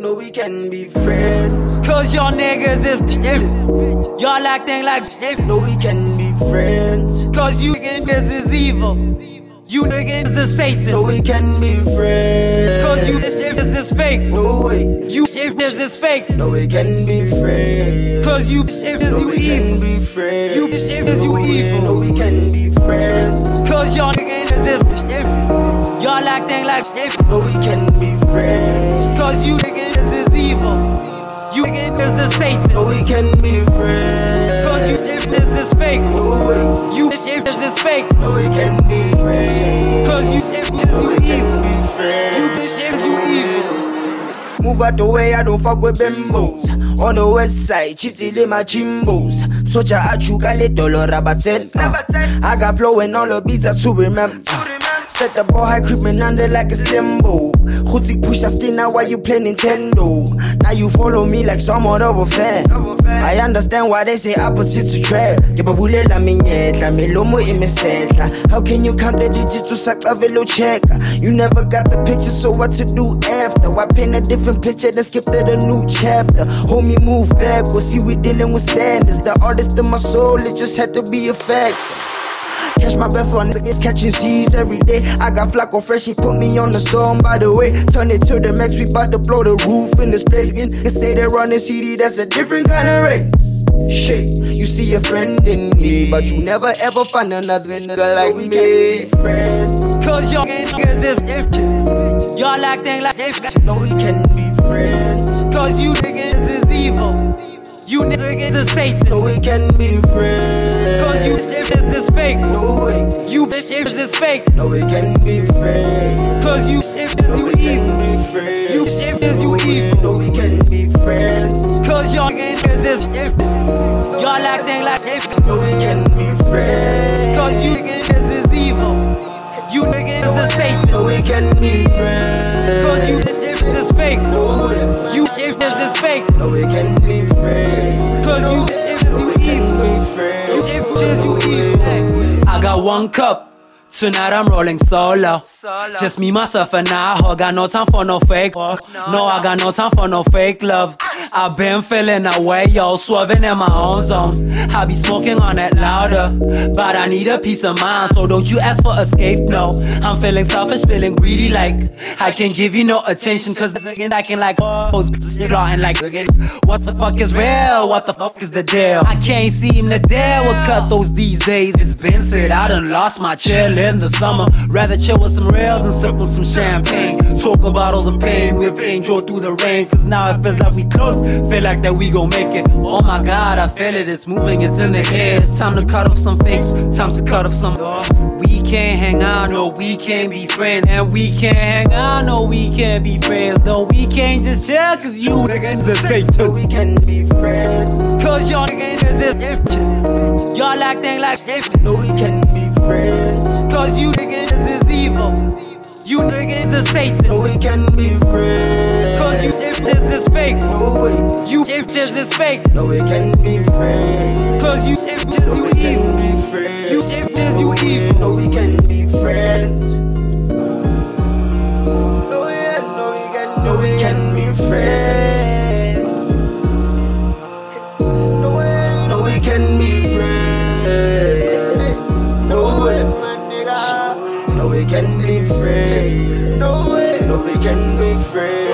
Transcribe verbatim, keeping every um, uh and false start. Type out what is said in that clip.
No, we can be friends. Cause y'all niggas is bitches. Y'all acting like bitches. No, we can be friends. Cause you niggas is evil. You niggas is Satan. No, we can be friends. Cause you niggas is fake. No way. You niggas is fake. No, we can be friends. Cause you niggas no, you we evil. Can be friends. You niggas you evil. No, we can be friends. Cause y'all niggas is bitches. Y'all acting like bitches. No, we can be friends. Cause you niggas is evil. You niggas is Satan. No, we can be friends. Cause you niggas is fake. No way. You niggas is fake. No, we can be friends. Cause you niggas no, you we evil. Can be friends. You bitches you evil. Move out the way, I don't fuck with bimbos. On the west side, chitty my chimbos. Socha achuka le dollar rabatel. I got flow and all the beats are to remember. Set the ball high, creeping under like a slimbo. Hutik push that still now while you play Nintendo. Now you follow me like somewhat of a fan. I understand why they say opposites attract. Gebabule la minyetla, melomo imesetla. How can you count the digits to suck a velo check? You never got the picture, so what to do after? Why paint a different picture, then skip to the new chapter? Homie, move back, we'll see we dealing with standards. The artist in my soul, it just had to be a fact. Catch my breath on niggas catching C's every day. I got Flacco fresh, he put me on the song, by the way. Turn it to the max, we bout to blow the roof in this place again. They say they're running C D, that's a different kind of race. Shit, you see a friend in me, but you never ever find another nigga like we me. Can be friends. Cause y'all niggas is bitches. Y'all acting like bitches. No, we can be friends. Cause you niggas is evil. You niggas is Satan. No, we can be friends. Cause you niggas is fake. No way. You bitches is fake. No, we can be friends. Cause you niggas no, you we evil. Can be friends. You niggas you evil. No, we can be friends. Cause y'all niggas is bitches. Y'all acting like bitches. No, we can be friends. Cause you niggas is evil. You niggas is Satan. No, we can be friends. Cause you niggas is fake. No way. You niggas is fake. No, we can be friends. Cause you niggas you evil. You niggas you evil. I got one cup. Tonight I'm rolling solo. Just me, myself, and I. Got no time for no fake. No, I got no time for no fake love. I've been feeling away, yo, swerving in my own zone. I be smoking on that louder, but I need a peace of mind. So don't you ask for escape, no. I'm feeling selfish, feeling greedy, like I can't give you no attention. Cause again, I can like post shit and like what the fuck is real? What the fuck is the deal? I can't seem to deal with cut those these days. It's been said I done lost my chill in the summer. Rather chill with some rails and sip with some champagne. Talk about all the pain we've endured through the rain. Cause now it feels like we close, feel like that we gon' make it. Oh my god, I feel it, it's moving, it's in the air. It's time to cut off some fakes, time to cut off some doors. We can't hang out, no, we can't be friends. And we can't hang out, no, we can't be friends. No, we can't just chill cause you niggas is Satan. No, we can be friends. Cause y'all niggas is bitches. Y'all acting like bitches. No, we can be friends. Cause you niggas is evil. You niggas is Satan. No, we can be friends. Cause you bitches is fake. No way. You bitches is fake. No, we can be friends. Cause you bitches no, you we can evil. be friends. You bitches you evil. No, we can be friends. No, yeah, no, we can, no, we can be friends. No way, no, we can be friends. No way, my nigga. No, we can be friends. No way, no, we can be friends.